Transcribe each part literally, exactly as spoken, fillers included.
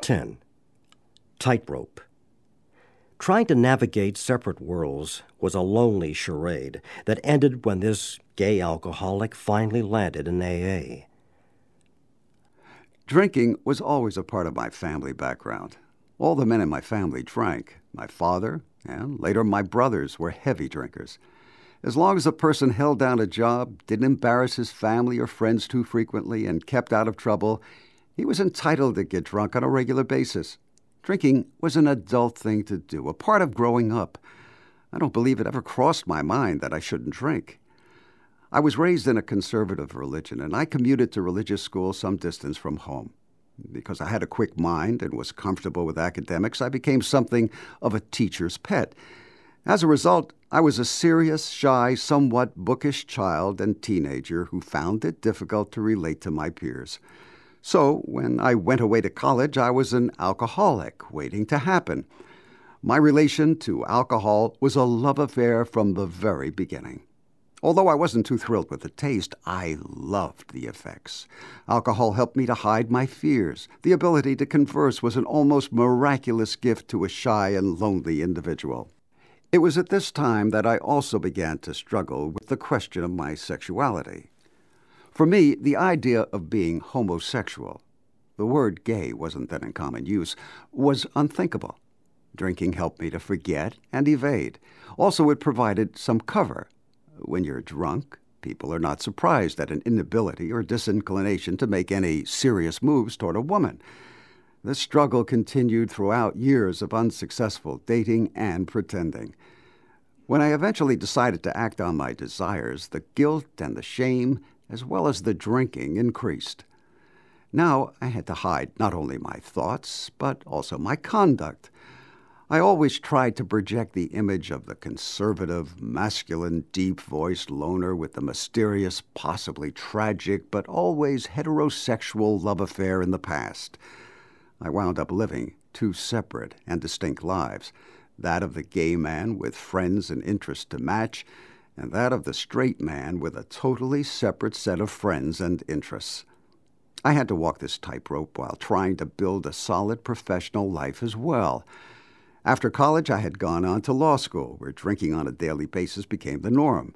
ten. Tightrope. Trying to navigate separate worlds was a lonely charade that ended when this gay alcoholic finally landed in A A. Drinking was always a part of my family background. All the men in my family drank. My father, and later my brothers, were heavy drinkers. As long as a person held down a job, didn't embarrass his family or friends too frequently, and kept out of trouble, he was entitled to get drunk on a regular basis. Drinking was an adult thing to do, a part of growing up. I don't believe it ever crossed my mind that I shouldn't drink. I was raised in a conservative religion, and I commuted to religious school some distance from home. Because I had a quick mind and was comfortable with academics, I became something of a teacher's pet. As a result, I was a serious, shy, somewhat bookish child and teenager who found it difficult to relate to my peers. So, when I went away to college, I was an alcoholic waiting to happen. My relation to alcohol was a love affair from the very beginning. Although I wasn't too thrilled with the taste, I loved the effects. Alcohol helped me to hide my fears. The ability to converse was an almost miraculous gift to a shy and lonely individual. It was at this time that I also began to struggle with the question of my sexuality. For me, the idea of being homosexual, the word gay wasn't then in common use, was unthinkable. Drinking helped me to forget and evade. Also, it provided some cover. When you're drunk, people are not surprised at an inability or disinclination to make any serious moves toward a woman. This struggle continued throughout years of unsuccessful dating and pretending. When I eventually decided to act on my desires, the guilt and the shame, as well as the drinking, increased. Now I had to hide not only my thoughts, but also my conduct. I always tried to project the image of the conservative, masculine, deep-voiced loner with the mysterious, possibly tragic, but always heterosexual love affair in the past. I wound up living two separate and distinct lives, that of the gay man with friends and interests to match, and that of the straight man with a totally separate set of friends and interests. I had to walk this tightrope while trying to build a solid professional life as well. After college, I had gone on to law school, where drinking on a daily basis became the norm.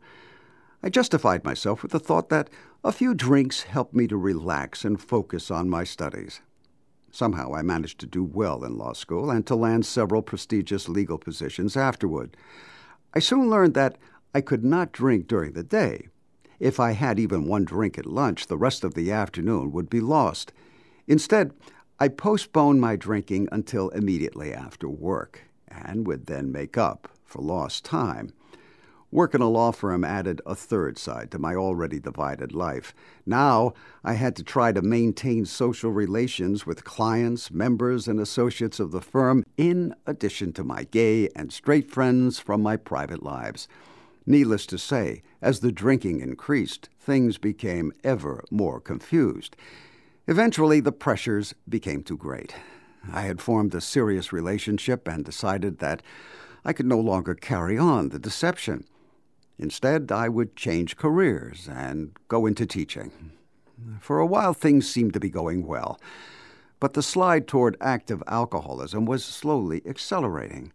I justified myself with the thought that a few drinks helped me to relax and focus on my studies. Somehow I managed to do well in law school and to land several prestigious legal positions afterward. I soon learned that I could not drink during the day. If I had even one drink at lunch, the rest of the afternoon would be lost. Instead, I postponed my drinking until immediately after work, and would then make up for lost time. Work in a law firm added a third side to my already divided life. Now I had to try to maintain social relations with clients, members, and associates of the firm, in addition to my gay and straight friends from my private lives. Needless to say, as the drinking increased, things became ever more confused. Eventually, the pressures became too great. I had formed a serious relationship and decided that I could no longer carry on the deception. Instead, I would change careers and go into teaching. For a while, things seemed to be going well, but the slide toward active alcoholism was slowly accelerating.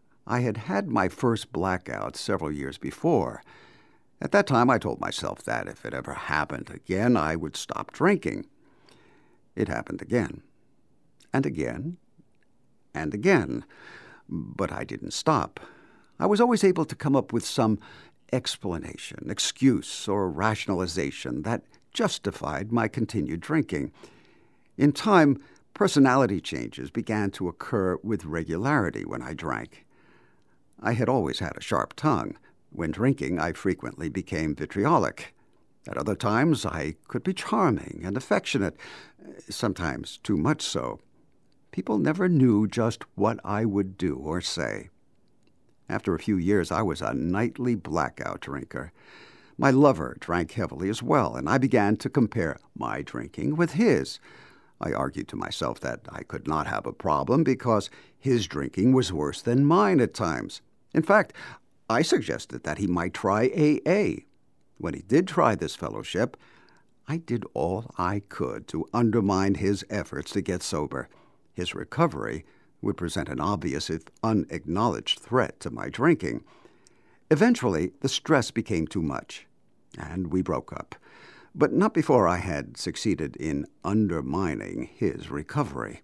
I had had my first blackout several years before. At that time, I told myself that if it ever happened again, I would stop drinking. It happened again, and again, and again, but I didn't stop. I was always able to come up with some explanation, excuse, or rationalization that justified my continued drinking. In time, personality changes began to occur with regularity when I drank. I had always had a sharp tongue. When drinking, I frequently became vitriolic. At other times, I could be charming and affectionate, sometimes too much so. People never knew just what I would do or say. After a few years, I was a nightly blackout drinker. My lover drank heavily as well, and I began to compare my drinking with his. I argued to myself that I could not have a problem because his drinking was worse than mine at times. In fact, I suggested that he might try A A. When he did try this fellowship, I did all I could to undermine his efforts to get sober. His recovery would present an obvious, if unacknowledged, threat to my drinking. Eventually, the stress became too much, and we broke up, but not before I had succeeded in undermining his recovery.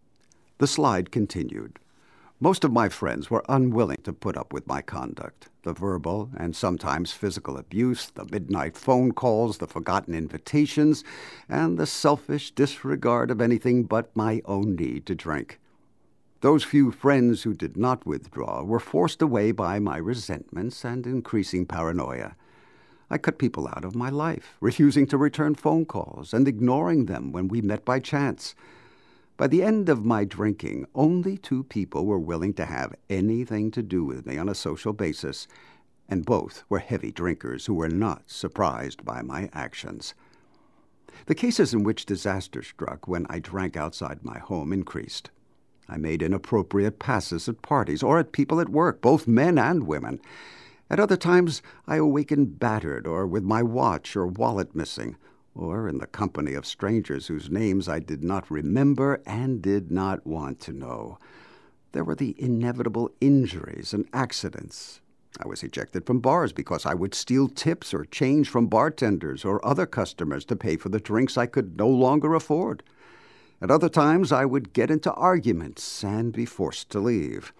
The slide continued. Most of my friends were unwilling to put up with my conduct, the verbal and sometimes physical abuse, the midnight phone calls, the forgotten invitations, and the selfish disregard of anything but my own need to drink. Those few friends who did not withdraw were forced away by my resentments and increasing paranoia. I cut people out of my life, refusing to return phone calls and ignoring them when we met by chance. By the end of my drinking, only two people were willing to have anything to do with me on a social basis, and both were heavy drinkers who were not surprised by my actions. The cases in which disaster struck when I drank outside my home increased. I made inappropriate passes at parties or at people at work, both men and women. At other times, I awakened battered or with my watch or wallet missing, or in the company of strangers whose names I did not remember and did not want to know. There were the inevitable injuries and accidents. I was ejected from bars because I would steal tips or change from bartenders or other customers to pay for the drinks I could no longer afford. At other times, I would get into arguments and be forced to leave.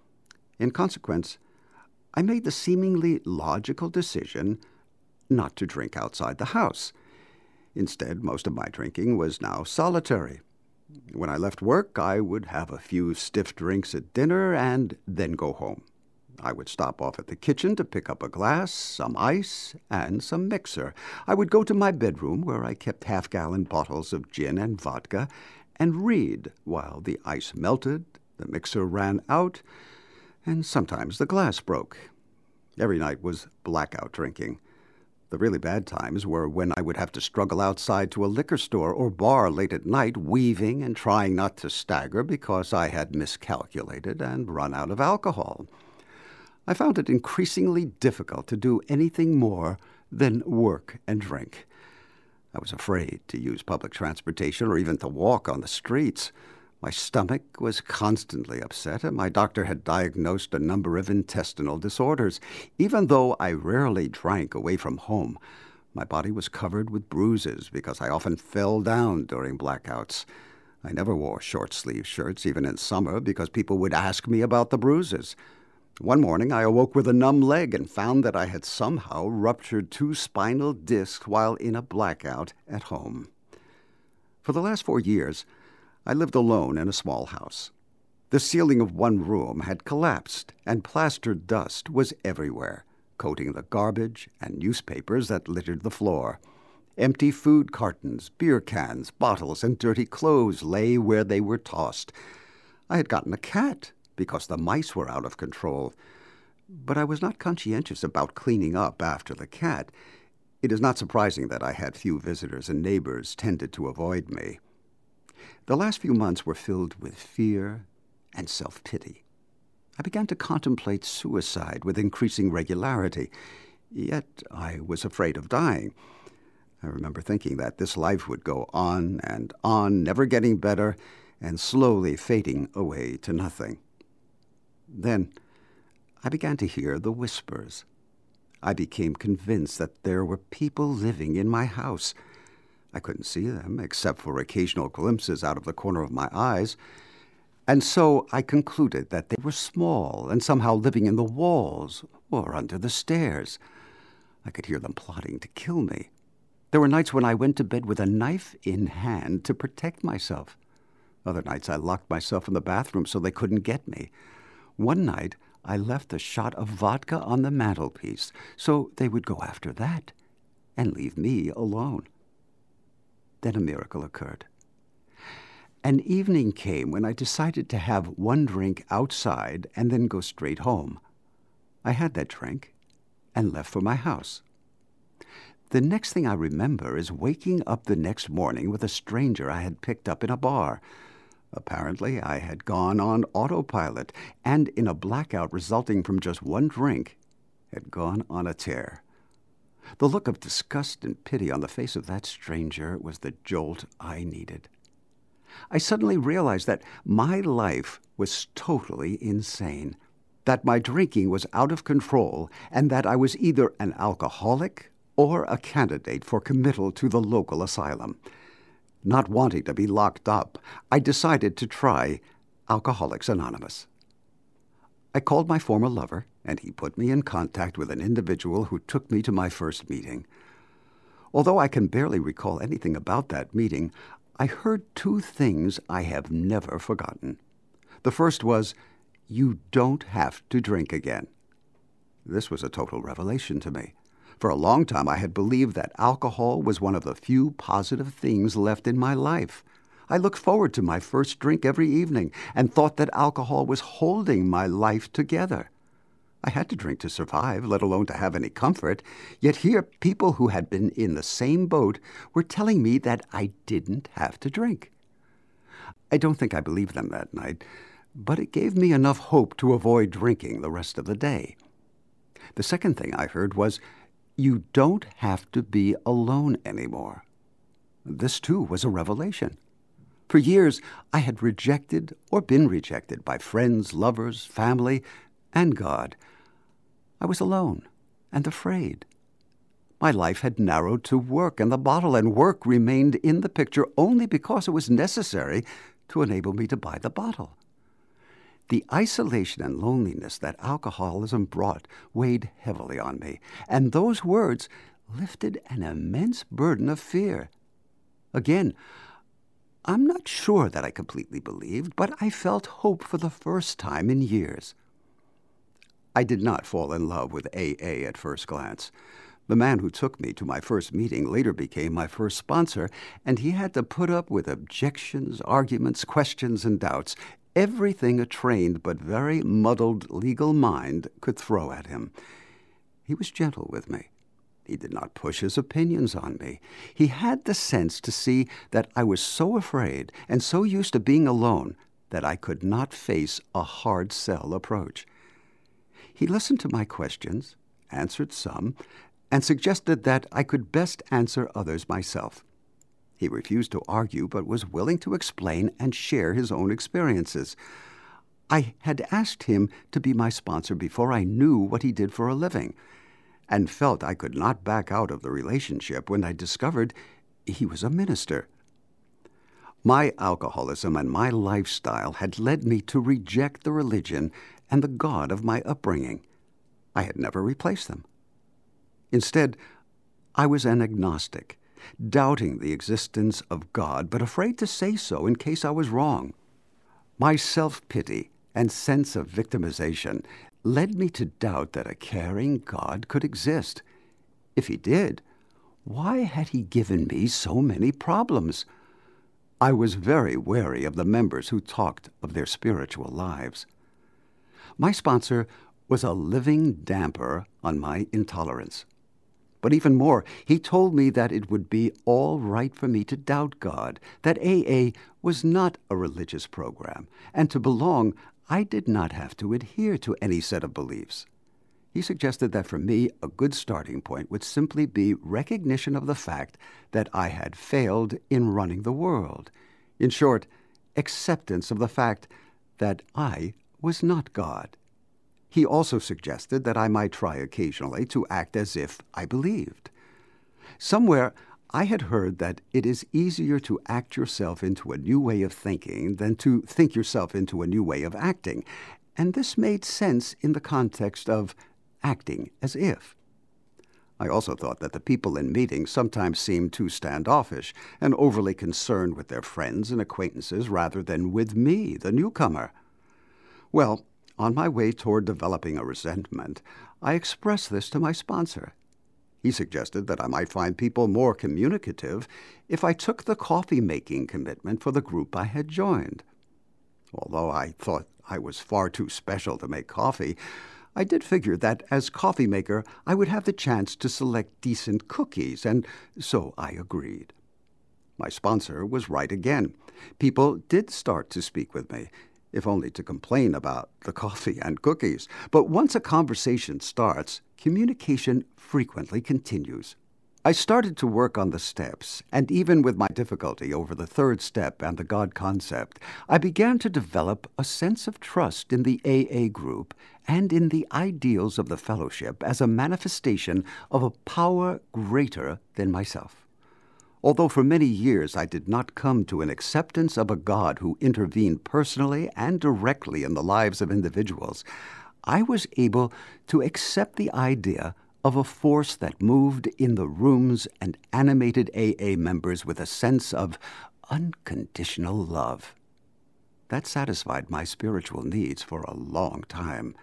In consequence, I made the seemingly logical decision not to drink outside the house. Instead, most of my drinking was now solitary. When I left work, I would have a few stiff drinks at dinner and then go home. I would stop off at the kitchen to pick up a glass, some ice, and some mixer. I would go to my bedroom, where I kept half-gallon bottles of gin and vodka, and read while the ice melted, the mixer ran out, and sometimes the glass broke. Every night was blackout drinking. The really bad times were when I would have to struggle outside to a liquor store or bar late at night, weaving and trying not to stagger because I had miscalculated and run out of alcohol. I found it increasingly difficult to do anything more than work and drink. I was afraid to use public transportation or even to walk on the streets. My stomach was constantly upset, and my doctor had diagnosed a number of intestinal disorders. Even though I rarely drank away from home, my body was covered with bruises because I often fell down during blackouts. I never wore short-sleeved shirts, even in summer, because people would ask me about the bruises. One morning, I awoke with a numb leg and found that I had somehow ruptured two spinal discs while in a blackout at home. For the last four years, I lived alone in a small house. The ceiling of one room had collapsed, and plastered dust was everywhere, coating the garbage and newspapers that littered the floor. Empty food cartons, beer cans, bottles, and dirty clothes lay where they were tossed. I had gotten a cat because the mice were out of control, but I was not conscientious about cleaning up after the cat. It is not surprising that I had few visitors, and neighbors tended to avoid me. The last few months were filled with fear and self-pity. I began to contemplate suicide with increasing regularity, yet I was afraid of dying. I remember thinking that this life would go on and on, never getting better, and slowly fading away to nothing. Then I began to hear the whispers. I became convinced that there were people living in my house. I couldn't see them, except for occasional glimpses out of the corner of my eyes, and so I concluded that they were small and somehow living in the walls or under the stairs. I could hear them plotting to kill me. There were nights when I went to bed with a knife in hand to protect myself. Other nights I locked myself in the bathroom so they couldn't get me. One night, I left a shot of vodka on the mantelpiece, so they would go after that and leave me alone. Then a miracle occurred. An evening came when I decided to have one drink outside and then go straight home. I had that drink and left for my house. The next thing I remember is waking up the next morning with a stranger I had picked up in a bar. Apparently, I had gone on autopilot, and in a blackout resulting from just one drink, had gone on a tear. The look of disgust and pity on the face of that stranger was the jolt I needed. I suddenly realized that my life was totally insane, that my drinking was out of control, and that I was either an alcoholic or a candidate for committal to the local asylum. Not wanting to be locked up, I decided to try Alcoholics Anonymous. I called my former lover, and he put me in contact with an individual who took me to my first meeting. Although I can barely recall anything about that meeting, I heard two things I have never forgotten. The first was, "You don't have to drink again." This was a total revelation to me. For a long time, I had believed that alcohol was one of the few positive things left in my life. I looked forward to my first drink every evening and thought that alcohol was holding my life together. I had to drink to survive, let alone to have any comfort. Yet here, people who had been in the same boat were telling me that I didn't have to drink. I don't think I believed them that night, but it gave me enough hope to avoid drinking the rest of the day. The second thing I heard was, "You don't have to be alone anymore." This, too, was a revelation. For years, I had rejected or been rejected by friends, lovers, family, and God. I was alone and afraid. My life had narrowed to work and the bottle, and work remained in the picture only because it was necessary to enable me to buy the bottle. The isolation and loneliness that alcoholism brought weighed heavily on me, and those words lifted an immense burden of fear. Again, I'm not sure that I completely believed, but I felt hope for the first time in years. I did not fall in love with A A at first glance. The man who took me to my first meeting later became my first sponsor, and he had to put up with objections, arguments, questions, and doubts, everything a trained but very muddled legal mind could throw at him. He was gentle with me. He did not push his opinions on me. He had the sense to see that I was so afraid and so used to being alone that I could not face a hard-sell approach. He listened to my questions, answered some, and suggested that I could best answer others myself. He refused to argue, but was willing to explain and share his own experiences. I had asked him to be my sponsor before I knew what he did for a living, and felt I could not back out of the relationship when I discovered he was a minister. My alcoholism and my lifestyle had led me to reject the religion and the God of my upbringing. I had never replaced them. Instead, I was an agnostic, doubting the existence of God, but afraid to say so in case I was wrong. My self-pity and sense of victimization led me to doubt that a caring God could exist. If he did, why had he given me so many problems? I was very wary of the members who talked of their spiritual lives. My sponsor was a living damper on my intolerance. But even more, he told me that it would be all right for me to doubt God, that A A was not a religious program, and to belong, I did not have to adhere to any set of beliefs. He suggested that for me, a good starting point would simply be recognition of the fact that I had failed in running the world. In short, acceptance of the fact that I was not God. He also suggested that I might try occasionally to act as if I believed. Somewhere, I had heard that it is easier to act yourself into a new way of thinking than to think yourself into a new way of acting, and this made sense in the context of acting as if. I also thought that the people in meetings sometimes seemed too standoffish and overly concerned with their friends and acquaintances rather than with me, the newcomer. Well, on my way toward developing a resentment, I expressed this to my sponsor. He suggested that I might find people more communicative if I took the coffee-making commitment for the group I had joined. Although I thought I was far too special to make coffee, I did figure that as coffee maker I would have the chance to select decent cookies, and so I agreed. My sponsor was right again. People did start to speak with me, if only to complain about the coffee and cookies. But once a conversation starts, communication frequently continues. I started to work on the steps, and even with my difficulty over the third step and the God concept, I began to develop a sense of trust in the A A group and in the ideals of the fellowship as a manifestation of a power greater than myself. Although for many years I did not come to an acceptance of a God who intervened personally and directly in the lives of individuals, I was able to accept the idea of a force that moved in the rooms and animated A A members with a sense of unconditional love. That satisfied my spiritual needs for a long time.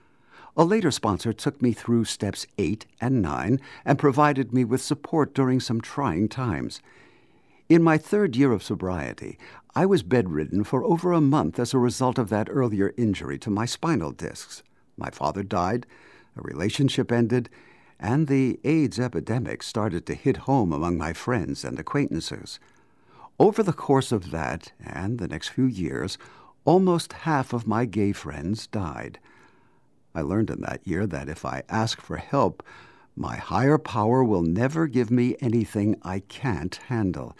A later sponsor took me through steps eight and nine and provided me with support during some trying times. In my third year of sobriety, I was bedridden for over a month as a result of that earlier injury to my spinal discs. My father died, a relationship ended, and the AIDS epidemic started to hit home among my friends and acquaintances. Over the course of that and the next few years, almost half of my gay friends died. I learned in that year that if I ask for help, my higher power will never give me anything I can't handle.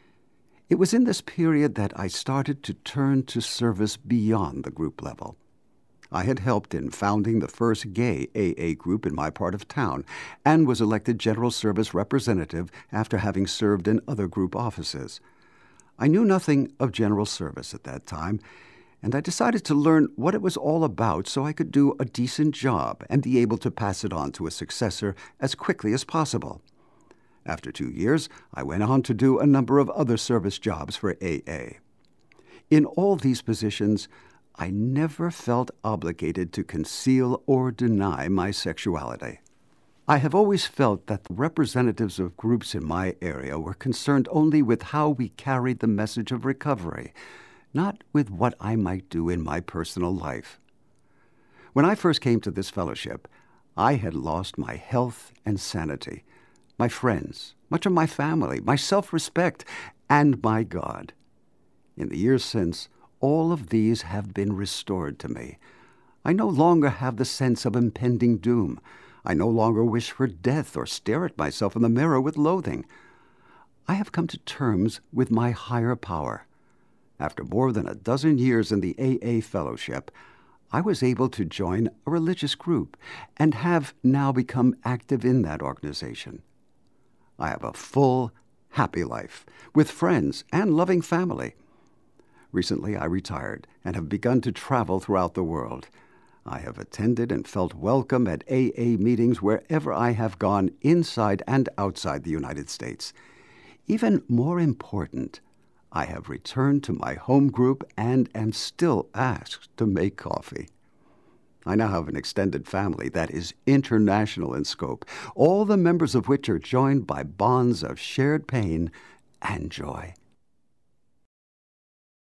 It was in this period that I started to turn to service beyond the group level. I had helped in founding the first gay A A group in my part of town and was elected General Service Representative after having served in other group offices. I knew nothing of General Service at that time, and I decided to learn what it was all about so I could do a decent job and be able to pass it on to a successor as quickly as possible. After two years, I went on to do a number of other service jobs for A A. In all these positions, I never felt obligated to conceal or deny my sexuality. I have always felt that the representatives of groups in my area were concerned only with how we carried the message of recovery, not with what I might do in my personal life. When I first came to this fellowship, I had lost my health and sanity, my friends, much of my family, my self-respect, and my God. In the years since, all of these have been restored to me. I no longer have the sense of impending doom. I no longer wish for death or stare at myself in the mirror with loathing. I have come to terms with my higher power. After more than a dozen years in the A A fellowship, I was able to join a religious group and have now become active in that organization. I have a full, happy life with friends and loving family. Recently, I retired and have begun to travel throughout the world. I have attended and felt welcome at A A meetings wherever I have gone inside and outside the United States. Even more important, I have returned to my home group and am still asked to make coffee. I now have an extended family that is international in scope, all the members of which are joined by bonds of shared pain and joy.